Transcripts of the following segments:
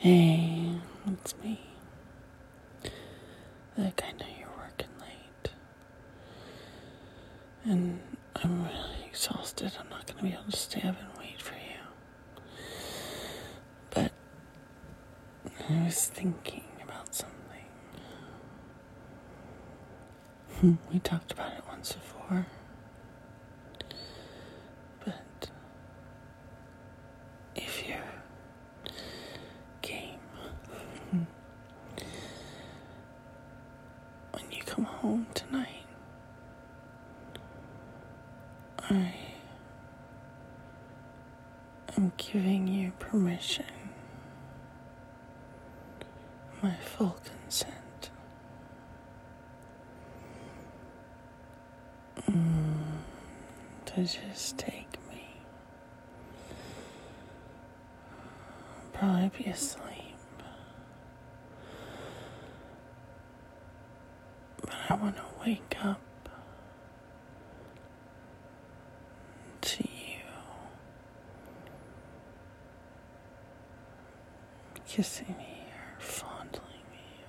Hey, it's me. Look, I know you're working late. And I'm really exhausted. I'm not going to be able to stay up and wait for you. But I was thinking about something. We talked about it once before. But if you're game, when you come home tonight, I am giving you permission, my full consent, to just take me. I'll probably be asleep, but I want to wake up to you kissing me or fondling me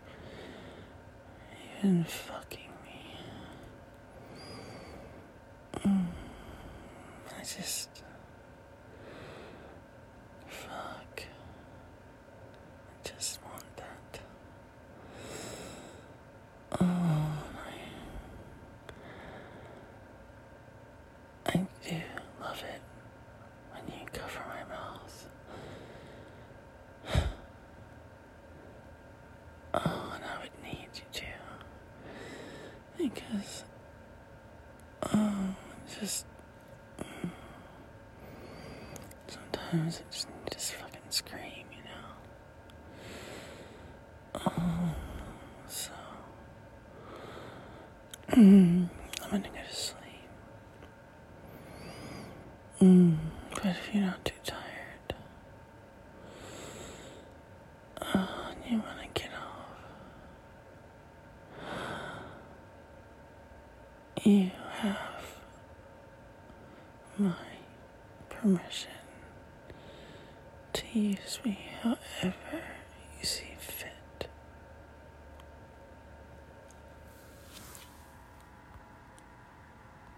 or even fucking me. I just fuck. I just want that. I do love it when you cover my mouth. And I would need you to. Because, just, sometimes I just need to fucking scream, you know? So, I'm gonna go to sleep. But if you're not too tired, and you wanna get off, you have my permission to use me however you see fit.